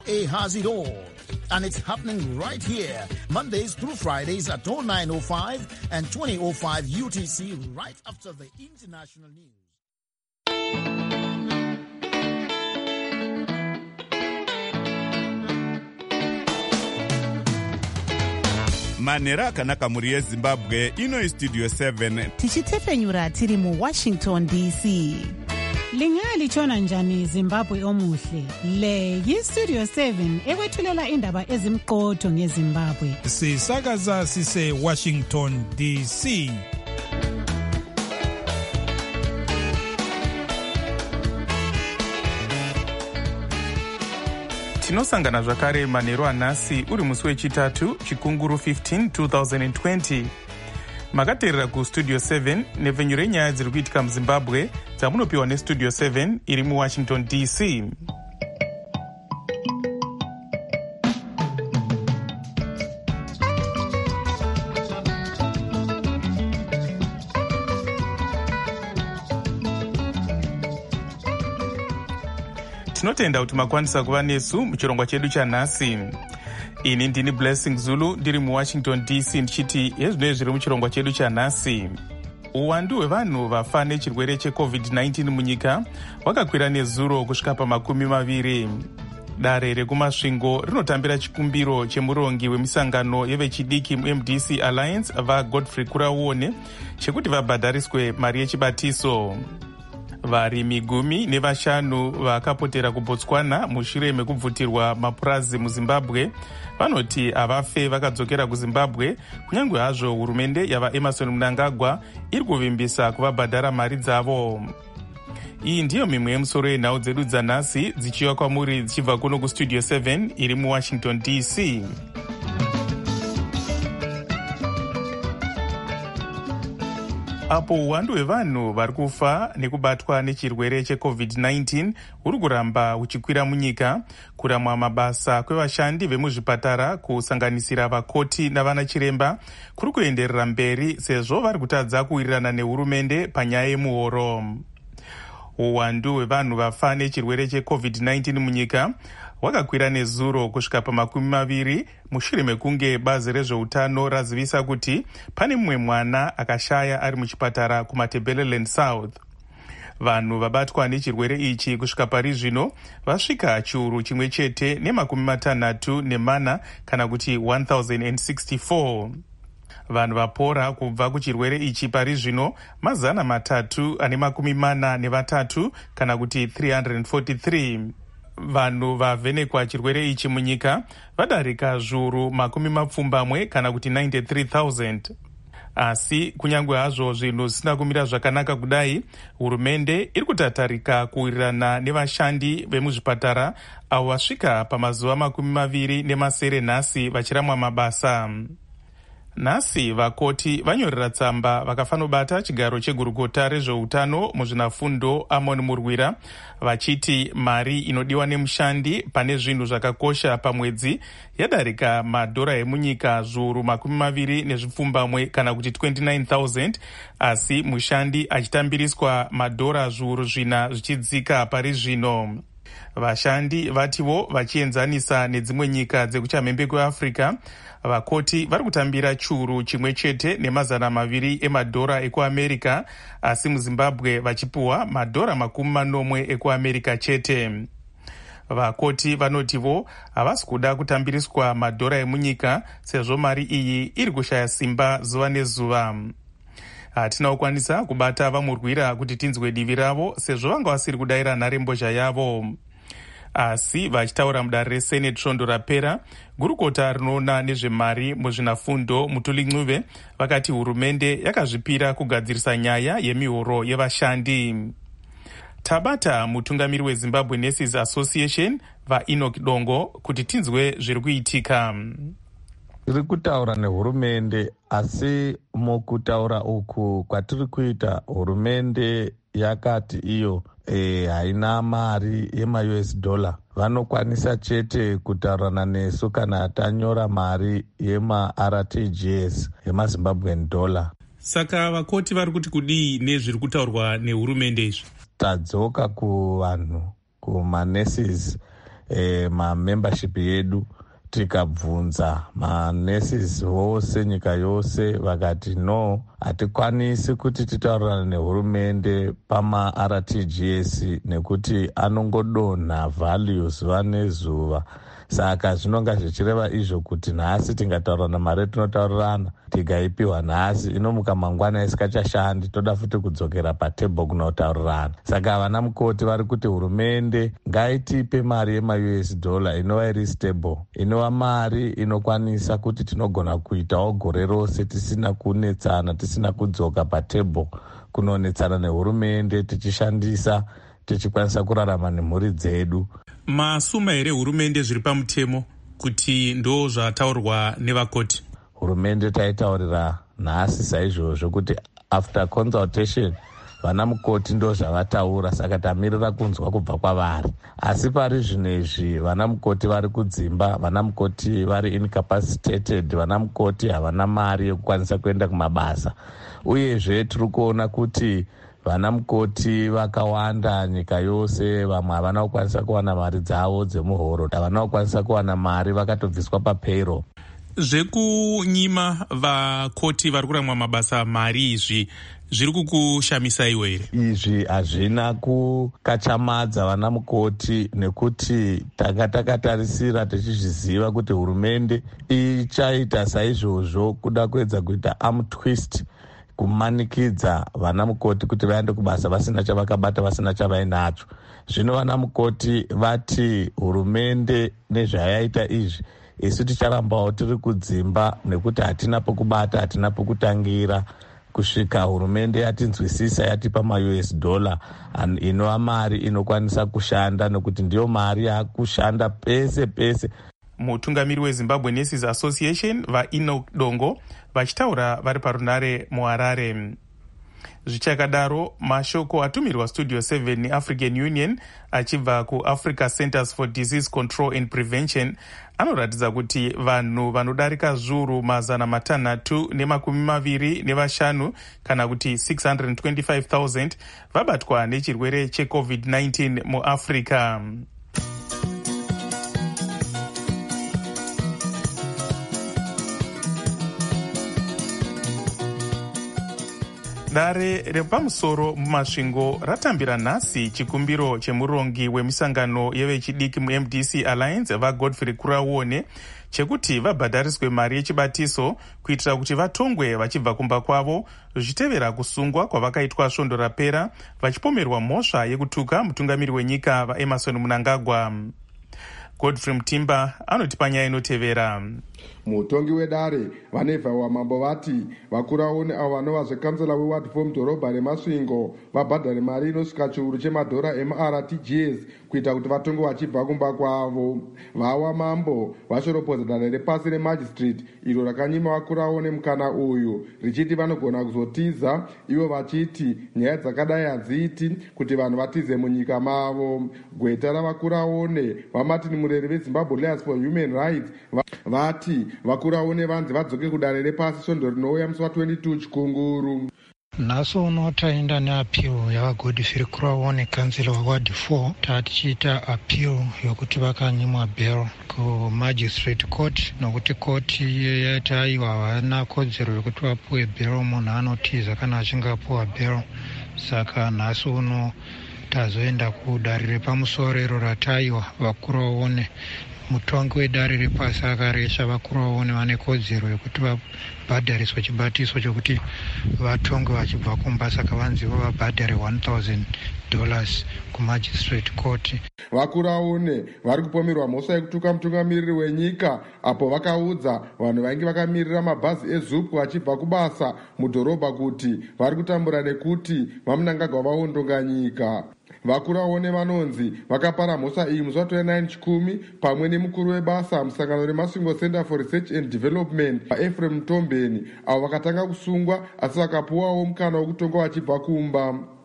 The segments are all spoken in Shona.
has it all, and it's happening right here, Mondays through Fridays at 09:05 and 20:05 UTC, right after the international news. Manera akanaka muri yeZimbabwe ino Studio 7 tichitefenyura tiri mu Washington DC. Lingalitshona njani Zimbabwe omuhle? Le yiStudio 7 ekwethulela indaba ezimqotho ngeZimbabwe. Sisakaza sise Washington DC. Tinosangana zvakare manheru anhasi uri musi wechitatu chikunguru 15 2020. Makateerera kuStudio 7 nepfenyu renyaya dziri kuitika muZimbabwe dzamunopiwa neStudio 7 iri muWashington DC. Tinotenda kuti makwanisa kuva nesu muchirongwa chedu chanhasi. Ini ndini Blessing Zulu ndiri muWashington DC ndichiti hezvinoi zviri muchirongwa chedu chanhasi. Uwandu hwevanhu vafa nechirwere cheCovid-19 munyika hwakakwira nezuro kusvika pa20. Dare rekumasvingo rinotambira chikumbiro chemurongi wemisangano yevechidiki muMDC Alliance vaGodfrey Kurauone chekuti vabhadhariswe mari yechibatiso. Varimi 15 vakapotera kuBotswana mushure mekubvutirwa mapurazi muZimbabwe vanoti avafe vakadzokera kuZimbabwe kunyange hazvo hurumende yava Emmerson Mnangagwa iri kuvimbisa kuvabhadhara mari dzavo. Iyi ndiyo mimwe yemusoro yenhau dzedu dzanhasi dzichiwa kwamuri dzichibva kuno kuStudio 7 iri muWashington DC. Apo uwandu hwevanhu vari kufa nekubatwa nechirwere cheCovid-19 huri kuramba huchikwira munyika, kuramwa mabasa kwevashandi vemuzvipatara kusanganisira vakoti navanachiremba kuri kuenderera mberi sezvo vari kutadza kuwirirana nehurumende panyaya yemuhoro. Uwandu hwevanhu vafa nechirwere cheCovid-19 munyika hwakakwira nezuro kusvika pa20 mushure mekunge bazi rezveutano razivisa kuti pane mumwe mwana akashaya ari muchipatara kuMatabeleland South. Vanhu vabatwa nechirwere ichi kusvika pari zvino vasvika chiuru chimwe chete ne64 kana kuti 1064. Vanhu vapora kubva kuchirwere ichi pari zvino 343 kana kuti 343. Vanhu vavhenekwa chirwere ichi munyika vadarika zviuru 20 kana kuti 93,000. Asi kunyange hazvo zvinhu zvisina kumira zvakanaka kudai, hurumende iri kutatarika kuwirirana nevashandi vemuzvipatara avo vasvika pamazuva 27 nhasi vachiramwa mabasa. Nhasi vakoti vanyorera tsamba vakafanobata chigaro chegurukota rezveutano muzvinafundo Amon Murwira vachiti mari inodiwa nemushandi pane zvinhu zvakakosha pamwedzi yadarika madhora emunyika zviuru 20 kana kuti 29,000, asi mushandi achitambiriswa madhora zviuru 4 zvichidzika pari zvino. Vashandi vativo vachienzanisa nedzimwe nyika dzekuchamhembe kweAfrica, vakoti vari kutambira chiuru chimwe chete ne200 emadhora ekuAmerica, asi muZimbabwe vachipuwa madhora 40 ekuAmerica chete. Vakoti vanotivo havasi kuda kutambiriswa madhora emunyika sezvo mari iyi iri kushaya simba zuva nezuva. Hatina kukwanisa kubata vamurwira kuti tinzwe divi ravo sezvo vanga vasiri kudayira nharembozha yavo. Asi vachitaura mudare reSenate svondo rapera, gurukota rinoona nezvemari muzvinafundo Mutuli Ncube vakati hurumende yakazvipira kugadzirisa nyaya yemihoro yevashandi. Tabata mutungamiri weZimbabwe Nurses Association vaEnoch Dongo kuti tinzwe zviri kuitika. Tiri kutaura nehurumende, asi mukutaura uku kwatiri kuita hurumende yakati iyo haina mari yema-US dollar. Vanokwanisa chete kutaurana nesu kana tanyora mari yema-RTGS yema-Zimbabwean dollar. Saka vakoti vari kuti kudii nezviri kutaurwa nehurumende izvi? Tadzoka kuvanhu, kuma-nurses mamembership yedu tikabvunza manurses vose nyika yose vakati no, hatikwanisi kuti titaurirane nehurumende pama-RTGS nekuti anongodonha value zuva nezuva. Saka zvinonga zvichireva izvo kuti nhasi tingataurirana mari tinotaurirana tikaipiwa nhasi inomuka mangwana isikachashandi, toda futi kudzokera patebho kunotaurirana. Saka vana mukoti vari kuti hurumende ngaitipe mari yema-US dollar inova iri stable, inova mari inokwanisa kuti tinogona kuitawo gore rose tisina kunetsana, tisina kudzoka patebho kunonetsana nehurumende, tichishandisa tichikwanisa kurarama nemhuri dzedu. Masuma here hurumende zviri pamutemo kuti ndo zvataurwa nevakoti? Hurumende taitaurira nhasi saizvozvo kuti after consultation vana mukoti ndo zvavataura, saka tamirira kunzwa kubva kwavari. Asi pari zvinezvi vana mukoti vari kudzimba, vana mukoti vari incapacitated, vana mukoti havana mari yekukwanisa kuenda kumabasa. Uyezve tiri kuona kuti vana mukoti vakawanda nyika yose, vamwe havana kukwanisa kuwana mari dzavo dzemuhoro, havana kukwanisa kuwana mari, vakatobviswa papayroll. Zvekunyima vakoti vari kuramwa mabasa mari izvi zviri kukushamisaiwo here? Izvi hazvina kukachamadza vana mukoti nekuti tanga takatarisira tichizviziva kuti hurumende ichaita saizvozvo kuda kuedza kuita arm twist kumanikidza vana mukoti kuti vaende kubasa vasina chavakabata, vasina chavainacho. Zvino vana mukoti vati hurumende nezvayaita izvi isu ticharambawo tiri kudzimba nekuti hatina pokubata, hatina pokutangira kusvika hurumende yatinzwisisa yatipa ma-US dollar inova mari inokwanisa kushanda, nekuti ndiyo mari yakushanda pese pese. Mutungamiri weZimbabwe Nurses Association vaEnoch Dongo vachitaura vari parunare muHarare. Zvichakadaro, mashoko atumirwa Studio 7 neAfrican Union achibva kuAfrica Centers for Disease Control and Prevention anoratidza kuti vanhu vanodarika zviuru 325 kana kuti 625,000 vabatwa nechirwere cheCovid-19 muAfrica. Dare repamusoro mumasvingo ratambira nhasi chikumbiro chemurongi wemisangano yevechidiki muMDC Alliance vaGodfrey Kuraone chekuti vabhadhariswe mari yechibatiso kuitira kuti vatongwe vachibva kumba kwavo, zvichitevera kusungwa kwavakaitwa svondo rapera vachipomerwa mhosva yekutuka mutungamiri wenyika vaEmmerson Mnangagwa. Godfrey Mutimba anoti panyaya inotevera. Mutongi wedare vanevha wamambo vati vakuraone avo vanova zvekansela weward for mudhorobha remasvingo vabhadhare mari inosvika chiuru chemadhora ema-RTGS kuita kuti vatonge vachibva kumba kwavo. Vawa mambo vashoropodza dare repasi remagistrate iro rakanyima vakuraone mukana uyu richiti vanogona kuzotiza, ivo vachiti nyaya dzakadai hadziiti kuti vanhu vatize munyika mavo. Gweta ravakuraone vaMartin Mureri veZimbabwe Lawyers for Human Rights vati vakuraone vanzi vadzoke kudare repasi svondo rinouya musi wa22 chikunguru. Nhasi uno taenda neappeal yavaGodfrey Kuraone kansela waward 4 tatichiita appeal yokuti vakanyimwa bail kumagistrate court, nokuti koti yataiwa havana kodzero yokuti vapuwe bail, munhu anotiza kana achinge apuwa bail. Saka nhasi uno tazoenda kudare repamusoro iro rataiwa vakuraone. Mutongi wedare repasi akaresha vakuraone vane kodzero yokuti vabhadhariswe chibatiso chokuti vatonge vachibva kumba, saka vanziva vabhadhare $1,000 kumagistrate court. Vakuraone vari kupomerwa mhosva yekutuka mutungamiriri wenyika apo vakaudza vanhu vainge vakamirira mabhazi eZUP vachibva kubasa mudhorobha kuti vari kutambura nekuti vaMnangagwa vaondonga nyika. Vakuraone vanonzi vakapara mhosva iyi musi wa29 chikumi pamwe nemukuru webasa musangano remasvingo Center for Research and Development Ephraim Mtombeni, avo vakatanga kusungwa asi vakapuwawo mukana wekutonga vachibva kumba.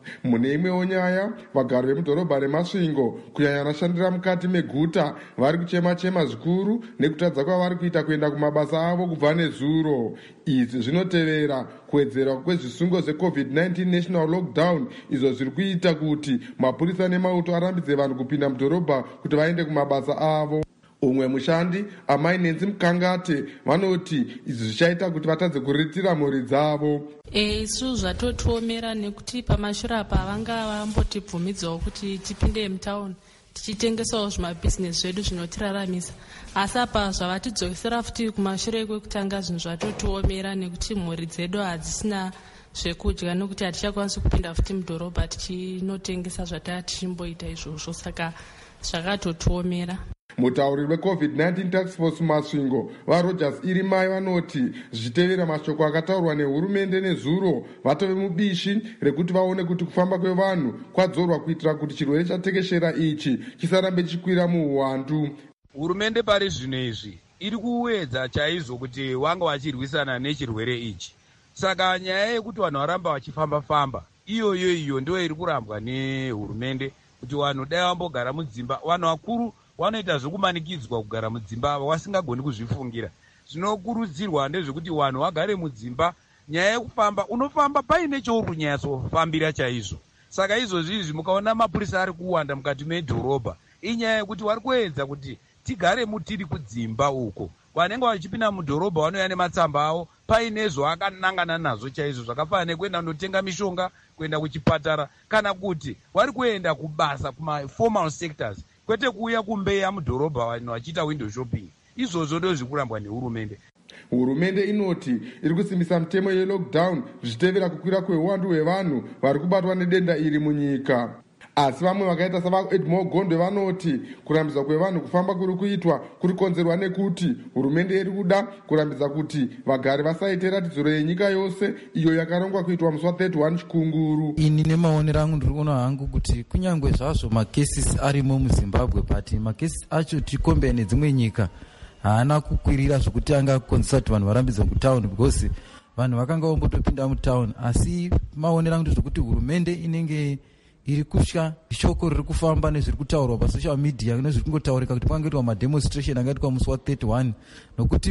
Mune imwewo nyaya, vagari vemudhorobha reMasvingo kunyanya vanoshandira mukati meguta vari kuchema-chema zvikuru nekutadza kwavari kuita kuenda kumabasa avo kubva nezuro. Izvi zvinotevera kuwedzerwa kwezvisungo zveCovid-19 national lockdown, izvo zviri kuita kuti mapurisa nemauto arambidze vanhu kupinda mudhorobha kuti vaende kumabasa avo. Umwe mushandi, amai Nenzi Mukangate, vanoti izvi zvichaita kuti vatadze kuriritira mhuri dzavo. Isu zvatotiomera nekuti pamashure apa vanga vambotibvumidzawo kuti tipinde mutauni tichitengesawo zvimabhizinesi zvedu zvinotiraramisa. Asi apa zvavatidzokesera futi kumashure kwekutanga zvinhu zvatotiomera nekuti mhuri dzedu hadzisina zvekudya nokuti hatichakwanisi kupinda futi mudhorobha tichinotengesa zvatanga tichimboita izvozvo, saka zvakatotiomera. Mutauri weCovid-19 Task Force Masvingo vaRogers Irimai vanoti zvichitevera mashoko akataurwa nehurumende nezuro vatove mubishi rekuti vaone kuti kufamba kwevanhu kwadzorwa kuitira kuti chirwere chatekeshera ichi chisarambe chikwira muuwandu. Hurumende pari zvino izvi iri kuwedza chaizvo kuti wanga wachirwisana nechirwere ichi. Saka nyaya yekuti vanhu varamba vachifamba-famba iyo ndio iri kurambwa nehurumende kuti vanhu dai vambogara mudzimba. Vanhu vakuru vanoita zvokumanikidzwa kugara mudzimba vasingagoni kuzvifungira. Zvinokurudzirwa ndezvekuti vanhu vagare mudzimba. Nyaya yekufamba unofamba paine chouri kunyatsofambira chaizvo. Saka izvozvi izvi mukaona mapurisa ari kuwanda mukati medhorobha, inyaya yekuti vari kuedza kuti tigare mutiri kudzimba uko. Vanenge vachipinda mudhorobha vanouya nematsamba avo paine zvakanangana nazvo chaizvo, zvakafanana nekuenda kunotenga mishonga, kuenda kuchipatara, kana kuti vari kuenda kubasa kuma-formal sectors, kwete kuuya kumbeya mudhorobha vanhu vachiita window shopping. Izvozvo ndo zvikurambwa nehurumende. Hurumende inoti iri kusimbisa mutemo yelockdown zvichitevera kukwira kweuwandu hwevanhu vari kubatwa nedenda iri munyika. Asi vamwe vakaita savaEdmore Gondwe vanoti kurambidza kwevanhu kufamba kuri kuitwa kuri konzerwa nekuti hurumende iri kuda kurambidza kuti vagari vasaite ratidziro yenyika yose iyo yakarongwa kuitwa musi wa31 Chikunguru. Ini nemaonero angu ndiri kuona hangu kuti kunyangwe zvazvo makesis arimo muZimbabwe, but makesis acho tikombe nedzimwe nyika haana kukwirira zvokuti angakonzesa kuti vanhu varambidze kutauni, because vanhu vakanga vombotopinda mutauni. Asi maonero angu ndezvokuti hurumende inenge iri kutya shoko riri kufamba nezviri kutaurwa pasocial media nezviri kungotaurika kuti pangaitwa mademonstration angaitwa musi wa31, nokuti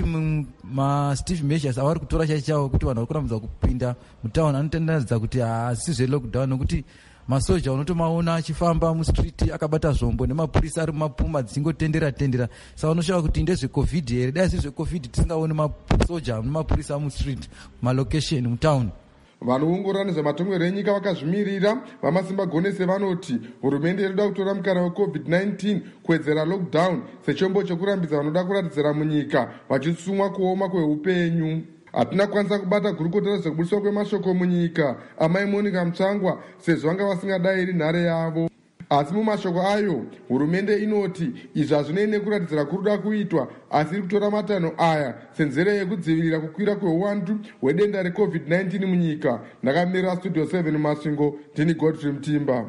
Steve Measures avari kutora chaichawo kuti vanhu vari kurambidza kupinda mutauni anotenderedza kuti haasi zvelockdown, nokuti masoja unotomaona achifamba mustreet akabata zvombo nemapurisa ari mumapuma dzingotendera. Saka unoshawa kuti ndezvecovid here. Dai zvezvecovid tisingaoni masoja nemapurisa mustreet malocation mutauni. Vanoongorora nezvematongerwo enyika vakazvimirira vamasimba gonese vanoti hurumende inoda kutora mukana weCovid-19 kuwedzera lockdown sechombo chekurambidza vanoda kuratidzira munyika vachisumwa kuoma kweupenyu. Hatina kwanisa kubata gurukota zvekubudiswa kwemashoko munyika amai Monica Mutsvangwa sezvo vanga vasingadai nhare yavo. Asi mumashoko ayo hurumende inoti izvi hazvinei nekuratidzira kuruda kuitwa, asi iri kutora matanho aya senzira yekudzivirira kukwira kweuwandu hwedenda reCovid-19 munyika. Ndakamirira Studio 7 Masvingo, ndini Godfrey Mutimba.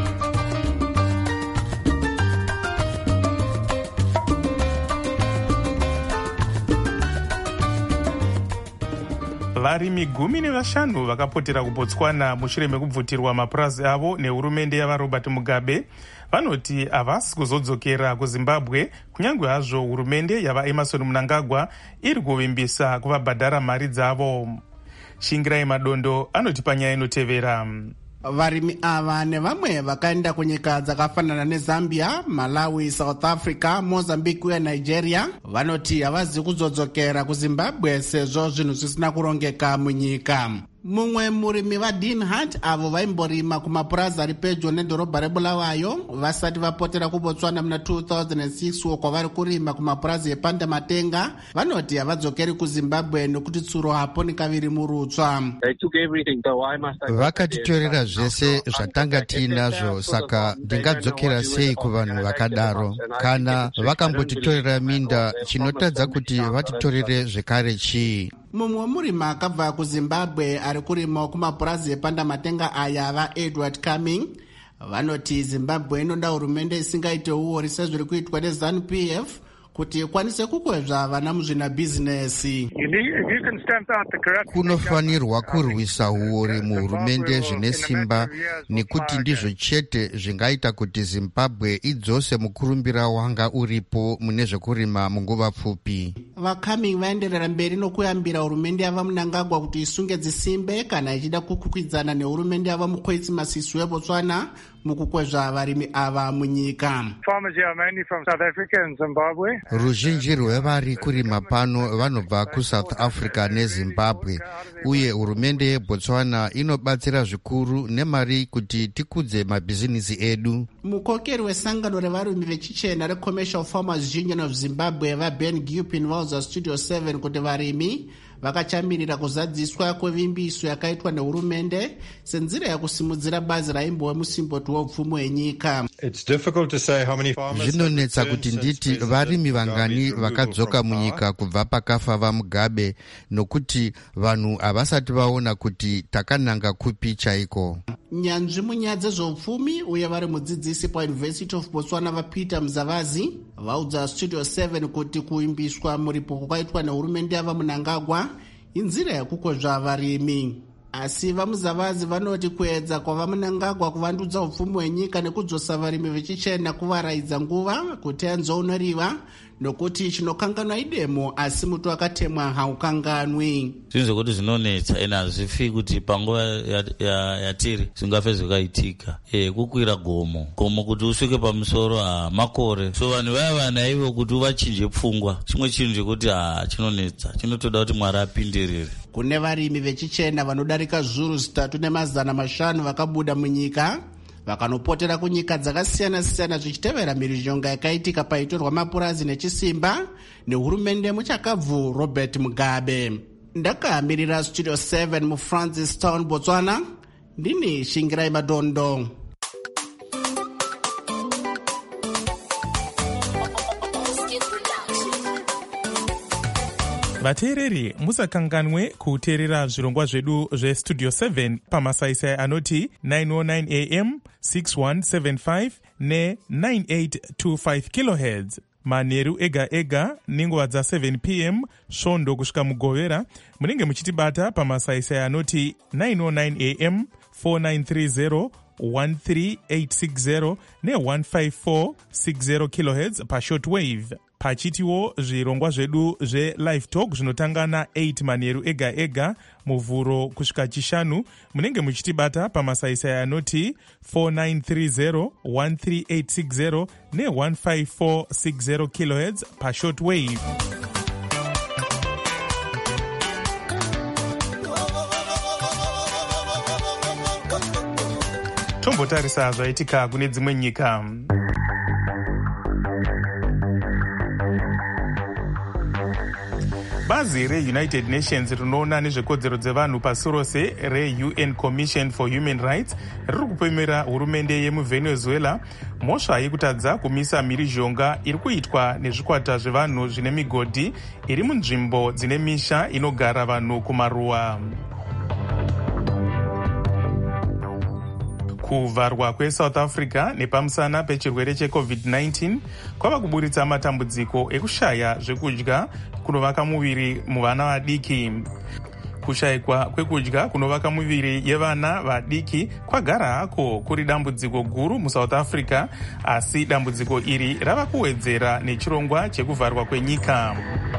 Varimi 15 vakapotera kuBotswana mushure mekubvutirwa mapurazi avo nehurumende yavaRobert Mugabe vanoti havasi kuzodzokera kuZimbabwe kunyange hazvo hurumende yavaEmmerson Mnangagwa iri kuvimbisa kuvabhadhara mari dzavo. Shingirai Madondo anoti panyaya inotevera. Varimi ava nevamwe vakaenda kunyika dzakafanana neZambia, Malawi, South Africa, Mozambique uye Nigeria vanoti havazi kuzodzokera kuZimbabwe sezvo zvinhu zvisina kurongeka munyika. Mumwe murimi vaDean Hart avo vaimborima kumapurazi ari pedyo nedhorobha reBulawayo vasati vapotera kuBotswana muna 2006 kwavari kurima kumapurazi ePandamatenga vanoti havadzokeri kuZimbabwe nokuti tsuro hapo nekaviri murutsva. Vakatitorera zvese zvatanga tiinazvo, saka ndingadzokera sei kuvanhu vakadaro? Kana vakambotitorera minda, chinotadza kuti vatitorere zvekare chii? Mumwe murimi akabva kuZimbabwe ari kurima kumapurazi ePandamatenga aya vaEdward Cumming vanoti Zimbabwe inoda hurumende isingaite uori sezviri kuitwa neZANU-PF kuti ikwanise kukwezva vana muzvinabhizinesi. Kunofanirwa kurwisa uori muhurumende zvine simba, nekuti ndizvo chete zvingaita kuti Zimbabwe idzose mukurumbira wanga uripo mune zvekurima munguva pfupi. Vakami vaenderera mberi nokuyambira hurumende yava Mnangagwa kuti isunge dzisimbe kana ichida kukwikwidzana nehurumende yava Mokgweetsi Masisi weBotswana mukukwezva varimi ava munyika. Ruzhinji rwevari kurima pano vanobva kuSouth Africa neZimbabwe, uye hurumende yeBotswana inobatsira zvikuru nemari kuti tikudze mabhizinisi edu. Mukokeri wesangano revarimi vechichena reCommercial Farmers Union of Zimbabwe vaBen Gilpin vauza Studio 7 kuti varimi vakachamirira kuzadziswa kwevimbiso yakaitwa nehurumende senzira yakusimudzira bazi raimbove musimboti weupfumi hwenyika. Zvinonetsa kuti nditi varimi vangani vakadzoka munyika kubva pakafa vaMugabe, nokuti vanhu havasati vaona kuti takananga kupi chaiko. Nyanzvi munyaya dzezveupfumi uye vari mudzidzisi paUniversity of Botswana vaPeter Mzavazi vaudza Studio 7 kuti kuimbiswa muripo kwakaitwa nehurumende yava Mnangagwa inzira yakukwezva varimi. Asi vaMuzavazi vanoti kuedza kwava Mnangagwa kuvandudza upfumi hwenyika nekudzosa varimi vechichena kuvaraidza nguva kuti anzoonoriwa, nokuti chinokanganwa idemo asi muti wakatemwa haukanganwi. Zvinhu zvekuti zvinonetsa ena hazvifi kuti panguva yatiri zvingafe zvakaitika. Kukwira gomo kuti usvike pamusoro makore, so vanhu vaya vana ivo kuti uvachinje pfungwa chimwe chinhu chekuti chinonetsa, chinotoda kuti Mwari apindirire. Kune varimi vechichena vanodarika zviuru 3,500 vakabuda munyika vakanopotera kunyika dzakasiyana-siyana zvichitevera mhirizhonga yakaitika paitorwa mapurazi nechisimba nehurumende muchakabvu Robert Mugabe. Ndakamirira Studio 7 muFrancistown, Botswana, ndini Shingirai Madondo. Vateereri, musakanganwe kuteerera zvirongwa zvedu zveStudio 7 pamasaisai anoti 909 AM, 6175 ne9825 kHz manheru ega ega nenguva dza7 PM svondo kusvika mugovera. Munenge muchitibata pamasaisai anoti 909 AM, 4930 13860 ne15460 kHz pashortwave. Pachitiwo zvirongwa zvedu zveLive Talk zvinotanga na8 manheru ega ega muvhuro kusvika chishanu. Munenge muchitibata pamasaisai anoti 4930 13860 ne15460 kHz pashortwave. Tombotarisa zvaitika kune dzimwe nyika. Bazi reUnited Nations rinoona nezvekodzero dzevanhu pasi rose reUN Commission for Human Rights riri kupemera hurumende yemuVenezuela mhosva yekutadza kumisa mhirizhonga iri kuitwa nezvikwata zvevanhu zvine migodhi iri munzvimbo dzine misha inogara vanhu kumaruwa. Kuvharwa kweSouth Africa nepamusana pechirwere cheCovid-19 kwava kuburitsa matambudziko ekushaya zvekudya kunovaka muviri muvana vadiki. Kushayikwa kwekudya kunovaka muviri yevana vadiki kwagara hako kuri dambudziko guru muSouth Africa, asi dambudziko iri rava kuwedzera nechirongwa chekuvharwa kwenyika.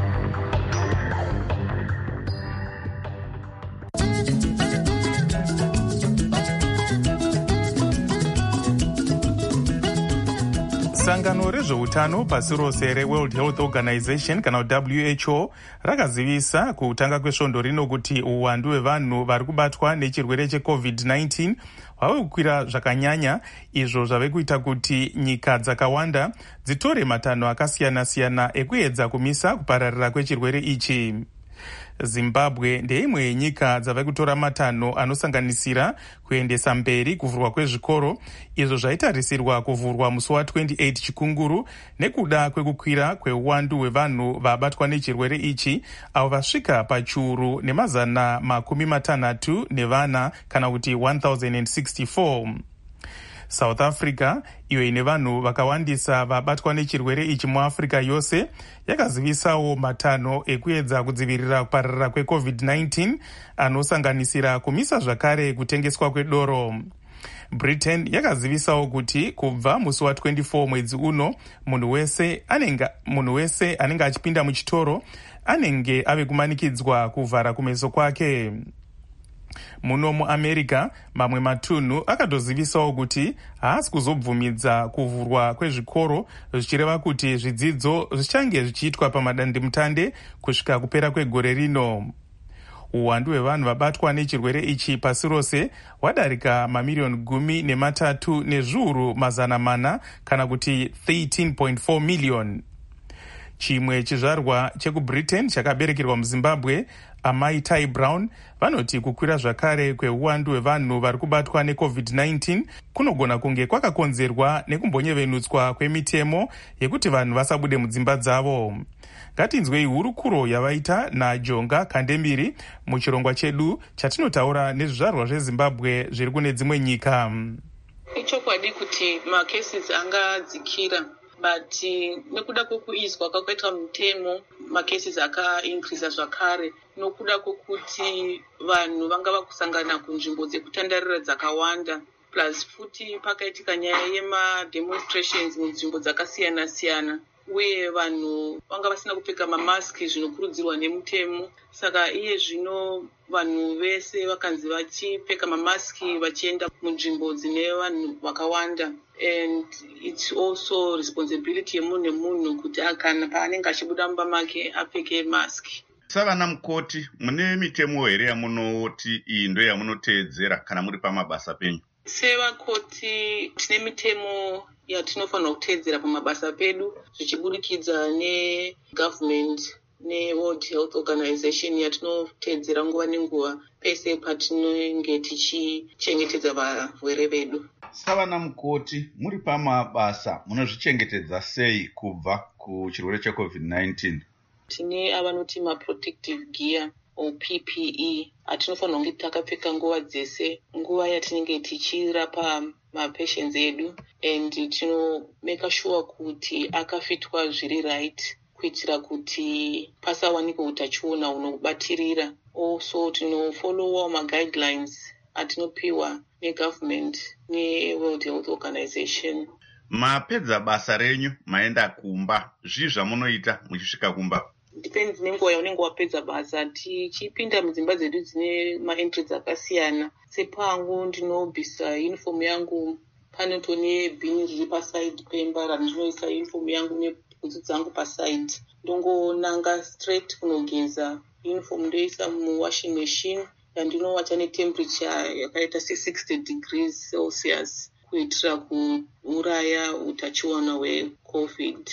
Sangano rezveutano pasi rose reWorld Health Organization kana WHO rakazivisa kutanga kwesvondo rino kuti uwandu hwevanhu vari kubatwa nechirwere cheCovid-19 hwave kukwira zvakanyanya, izvo zvave kuita kuti nyika dzakawanda dzitore matanho akasiyana-siyana ekuedza kumisa kupararira kwechirwere ichi. Zimbabwe ndeimwe yenyika dzava kutora matanho anosanganisira kuendesa mberi kuvhurwa kwezvikoro, izvo zvaitarisirwa kuvhurwa musi wa28 chikunguru nekuda kwekukwira kweuwandu hwevanhu vabatwa nechirwere ichi, avo vasvika pachiuru ne660 nevana kana kuti 1064. South Africa, iyo ine vanhu vakawandisa vabatwa nechirwere ichi muAfrica yose, yakazivisawo matanho ekuedza kudzivirira kupararira kweCovid-19 anosanganisira kumisa zvakare kutengeswa kwedoro. Britain yakazivisawo kuti kubva musi wa24 mwedzi uno, munhu wese anenge achipinda muchitoro anenge ave kumanikidzwa kuvhara kumeso kwake. Muno muAmerica, mamwe matunhu akatozivisawo kuti haasi kuzobvumidza kuvhurwa kwezvikoro, zvichireva kuti zvidzidzo zvichange zvichiitwa pamadandemutande kusvika kupera kwegore rino. Uwandu hwevanhu vabatwa nechirwere ichi pasi rose hwadarika mamiliyoni 13,400,000 kana kuti 13.4 miliyoni. Chimwe chizvarwa chekuBritain chakaberekerwa muZimbabwe, amai Tai Brown, vanoti kukwira zvakare kweuwandu hwevanhu vari kubatwa neCovid-19 kunogona kunge kwakakonzerwa nekumbonyevenutswa kwemitemo yekuti vanhu vasabude mudzimba dzavo. Ngatinzwei hurukuro yavaita naJonga Kandemiri muchirongwa chedu chatinotaura nezvizvarwa zveZimbabwe zviri kune dzimwe nyika. Ichokwadi kuti macases angadzikira, but nekuda kwekuizwa kwakaitwa mutemo macases akaincreasa zvakare, nokuda kwokuti vanhu vanga vakusangana kunzvimbo dzekutandarira dzakawanda, plus futi pakaitika nyaya yemademonstrations munzvimbo dzakasiyana siyana, uye vanhu vanga vasina kupfeka mamaski zvinokurudzirwa nemutemo. Saka iye zvino vanhu vese vakanzi vachipfeka mamaski vachienda munzvimbo dzine vanhu vakawanda, and it's also responsibility yemunhu nemunhu kuti kana paanenge achibuda mumba make apfeke maski. Savana mukoti, mune mitemo here yamunoti iyi ndo yamunoteedzera kana muri pamabasa penyu? Sevakoti tine mitemo yatinofanira kuteedzera pamabasa pedu, zvichibudikidza negovernment neWorld Health Organization yatinoteedzera nguva nenguva pese patinenge tichichengetedza varwere vedu. Savana mukoti, muri pamabasa munozvichengetedza sei kubva kuchirwere cheCovid-19? Tine avanoti maprotective gear o PPE atinofanira kunge takapfeka nguva dzese, nguva yatinenge tichirapa mapatients edu, and tinomeka sure kuti akafitwa zviri right kuitira kuti pasawanikwe utachiona hunobatirira. Also tinofollowa maguidelines atinopiwa negovernment neWorld Health Organization. Mapedza basa renyu maenda kumba, zvii zvamunoita muchisvika kumba? Depends nenguva yaunenge wapedza basa. Tichipinda mudzimba dzedu dzine maentry dzakasiyana, sepangu ndinobvisa uniform yangu, panoto nebhini riri paside pemba randinoisa uniform yangu nebhutsu dzangu paside, ndongonanga straight kunogeza uniform ndoisa muwashing machine yandinowacha netemperature yakaita 60 degrees Celsius kuitira kuuraya utachiona hweCovid.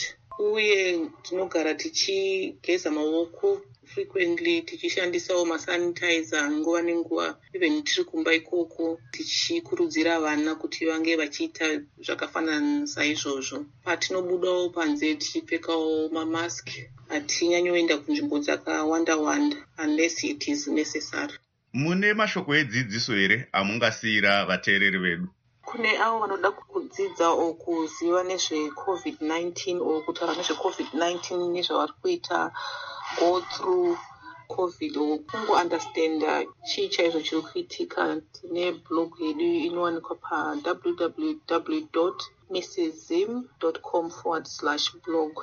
Uye tinogara tichigeza maoko frequently, tichishandisawo masanitizer nguva nenguva, even tiri kumba ikoko, tichikurudzira vana kuti vange vachiita zvakafanana saizvozvo. Patinobudawo panze tichipfekawo mamaski, hatinyanyoenda kunzvimbo dzakawanda-wanda unless it is necessary. Mune mashoko edzidziso here amungasiyira vateereri vedu? Kune avo vanoda kudzidza o kuziva nezveCovid-19 o kutaura nezveCovid-19 nezvavari kuita go through COVID o kungounderstanda chii chaizvo chiri kuitika. Tine blog yedu inowanikwa pa www.mrszim.com/blog,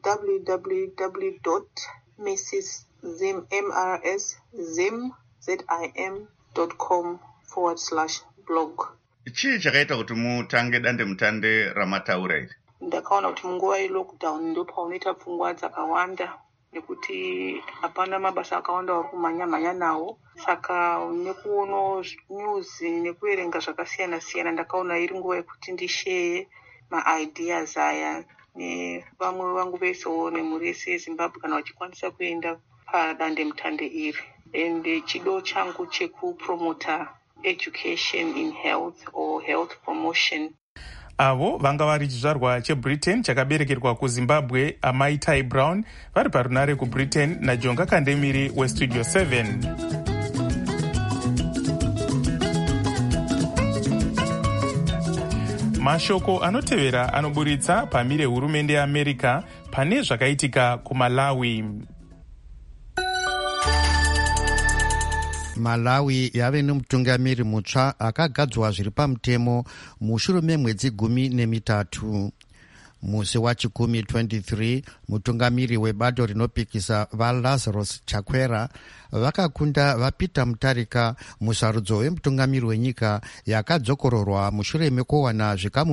www.mrszim.com/blog. Chii chakaita kuti mutange dandemutande ramataura iri? Ndakaona kuti munguva yelockdown ndo paunoita pfungwa dzakawanda, nekuti hapana mabasa akawanda vari kumhanya nawo. Saka nekuona news nekuerenga zvakasiyana-siyana, ndakaona iri nguva yekuti ndisheye maideas aya nevamwe vangu vesewo nemhuri yese yeZimbabwe kana vachikwanisa kuenda padandemutande iri. And chido changu chekupromota education in health or health promotion. Avo vanga vari chizvarwa cheBritain chakaberekerwa kuZimbabwe, amai Tai Brown, vari parunare kuBritain naJonga Kandemiri weStudio 7. Mashoko anotevera anoburitsa pamire hurumende yeAmerica pane zvakaitika kuMalawi. Malawi yave nemutungamiri mutsva akagadzwa zviri pamutemo mushure memwedzi 13. Musi wachikumi 23, mutungamiri webato rinopikisa vaLazarus Chakwera vakakunda vaPeter Mutharika musarudzo wemutungamiri wenyika yakadzokororwa mushure mekuwana zvikamu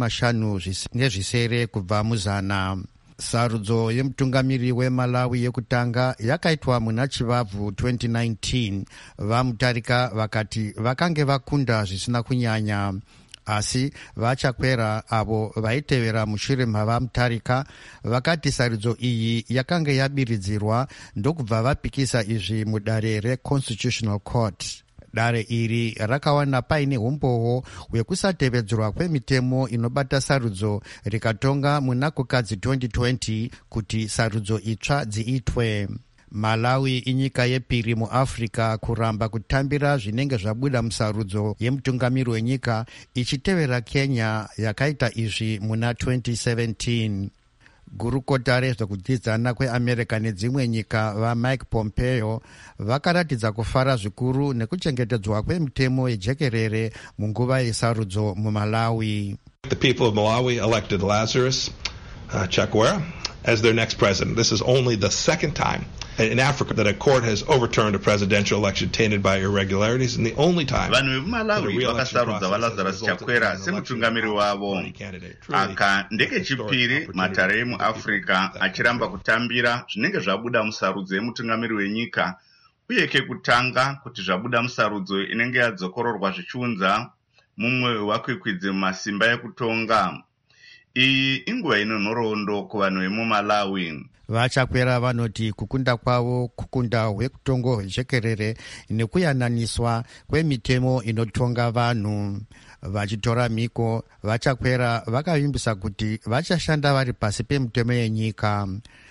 50 nezvisere kubva muzana. Sarudzo yemutungamiri weMalawi yekutanga yakaitwa muna Chivabvu 2019. VaMutharika vakati vakange vakunda zvisina kunyanya, asi vaChakwera avo vaitevera mushure mavaMutharika vakati sarudzo iyi yakanga yabiridzirwa ndokubva vapikisa izvi mudare reConstitutional Court. Dare iri rakawana paine umboo hwekusatevedzerwa kwemitemo inobata sarudzo rikatonga muna kukadzi 2020 kuti sarudzo itsva dziitwe. Malawi inyika yepiri muAfrica kuramba kutambira zvinenge zvabuda musarudzo yemutungamiri wenyika, ichitevera Kenya yakaita izvi muna 2017. Gurukota rezvekudzidzana kweAmerica nedzimwe nyika vaMike Pompeo vakaratidza kufara zvikuru nekuchengetedzwa kwemitemo yejekerere munguva yesarudzo muMalawi. The people of Malawi elected Lazarus Chakwera as their next president. This is only the second time in Africa that a court has overturned a presidential election tainted by irregularities, and the only time vanhu veMalawi vakasarudza vaLazarus Chakwera semutungamiri wavo. Aka ndekechipiri matare emuAfrica achiramba kutambira zvinenge zvabuda musarudzo yemutungamiri wenyika, uye kekutanga kuti zvabuda musarudzo inenge yadzokororwa zvichiunza mumwe wakwikwidze mumasimba ekutonga. Iyi inguva ino nhoroondo kuvanhu vemuMalawi. VaChakwera vanoti kukunda kwavo kukunda hwekutongo hwejekerere nekuyananiswa kwemitemo inotonga vanhu. Vachitora mhiko, vaChakwera vakavimbisa kuti vachashanda vari pasi pemitemo yenyika.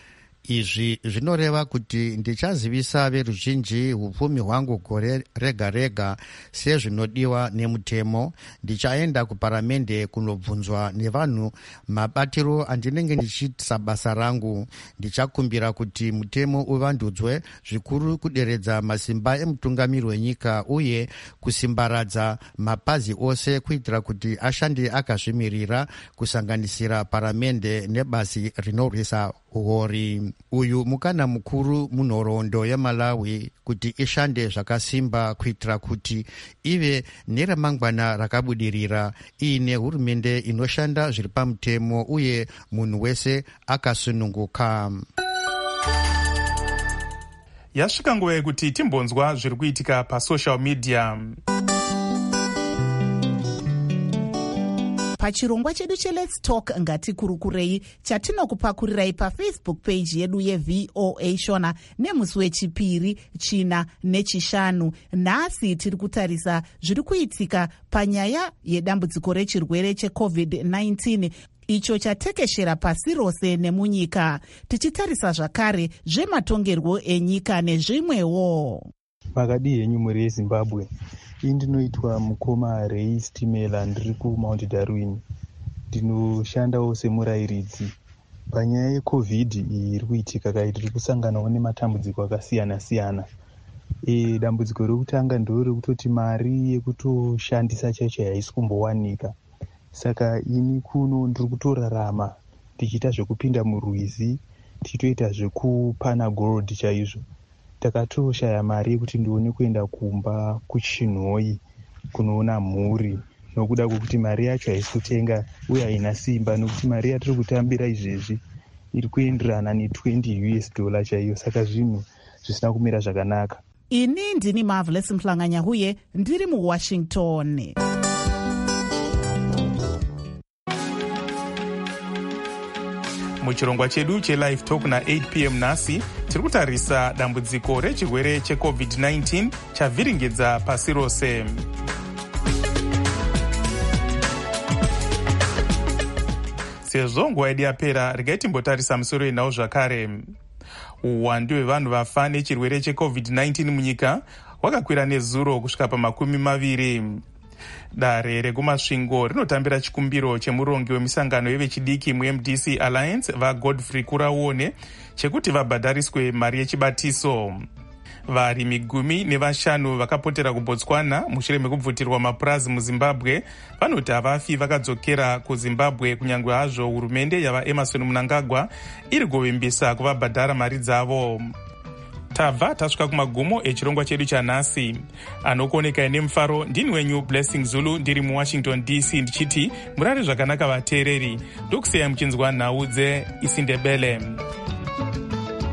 Izvi zvinoreva kuti ndichazivisa veruzhinji upfumi hwangu gore rega rega sezvinodiwa nemutemo. Ndichaenda kuparamende kunobvunzwa nevanhu mabatiro andinenge ndichiita basa rangu. Ndichakumbira kuti mutemo uvandudzwe zvikuru kuderedza masimba emutungamiri wenyika uye kusimbaradza mapazi ose kuitira kuti ashande akazvimirira kusanganisira paramende nebazi rinorwisa uhori. Uyu mukana mukuru munhoroondo yeMalawi kuti ishande zvakasimba kuitira kuti ive neramangwana rakabudirira iine hurumende inoshanda zviri pamutemo uye munhu wese akasununguka. Yasvika nguva yekuti timbonzwa zviri kuitika pasocial media. Pachirongwa chedu cheLet's Talk ngatikurukurei chatinokupakurirai pafacebook page yedu yeVOA Shona nemusi wechipiri, china nechishanu. Nhasi tiri kutarisa zviri kuitika panyaya yedambudziko rechirwere cheCovid-19 icho chatekeshera pasi rose nemunyika, tichitarisa zvakare zvematongerwo enyika nezvimwewo. Makadi henyu muri yeZimbabwe. Ini ndinoitwa mukoma Ray Stimela, ndiri kuMount Darwin. Ndinoshandawo semurayiridzi panyaya yeCovid iyi iri kuitika kai tiri kusanganawo nematambudziko akasiyana siyana. Dambudziko rokutanga ndore kutoti mari yekutoshandisa chaicho haisi kumbowanika. Saka ini kuno ndiri kutorarama tichiita zvekupinda murwizi tichitoita zvekupana gold chaizvo. Takatoshaya mari yekuti ndione kuenda kumba kuChinhoyi kunoona mhuri, nokuda kwekuti mari yacho haisi kutenga uye haina simba, nokuti mari yatiri kutambira izvezvi iri kuenderana ne$20 chaiyo, saka zvinhu zvisina kumira zvakanaka. Ini ndini Marvelous Mhlanganya huye ndiri muWashington. Muchirongwa chedu cheLive Talk na8 p.m. nhasi tiri kutarisa dambudziko rechirwere cheCovid-19 chavhiringidza pasi rose. Sezvo nguva yedu yapera, regai timbotarisa musoro yenhau zvakare. Uwandu hwevanhu vafa nechirwere cheCovid-19 munyika hwakakwira nezuro kusvika pa20. Dare rekumasvingo rinotambira chikumbiro chemurongi wemisangano yevechidiki muMDC Alliance vaGodfrey Kuraone chekuti vabhadhariswe mari yechibatiso. Varimi 15 vakapotera kuBotswana mushure mekubvutirwa mapurazi muZimbabwe vanoti havafi vakadzokera kuZimbabwe kunyange hazvo hurumende yavaEmerson Mnangagwa iri kuvimbisa kuvabhadhara mari dzavo. Tabva tasvika kumagumo echirongwa chedu chanhasi. Anokuonekai nemufaro ndini wenyu Blessing Zulu ndiri muWashington DC ndichiti murare zvakanaka vateereri. Ndokusiyai muchinzwa nhau dzeIsindebele.